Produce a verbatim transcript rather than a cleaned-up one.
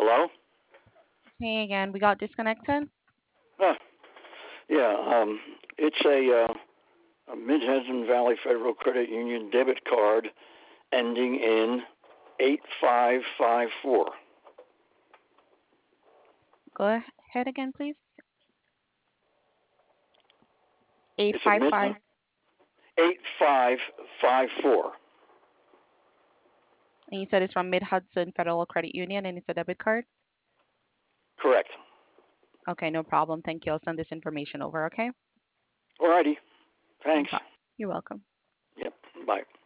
Hello? Hey again, we got disconnected. Huh. Yeah, um, it's a, uh, a Mid Hudson Valley Federal Credit Union debit card ending in eight five five four. Go ahead again, please. Eight It's a five Mid five. eight five five four. And you said it's from Mid Hudson Federal Credit Union, and it's a debit card. Correct. Okay, no problem. Thank you. I'll send this information over. Okay. Alrighty. No Thanks. problem. You're welcome. Yep. Bye.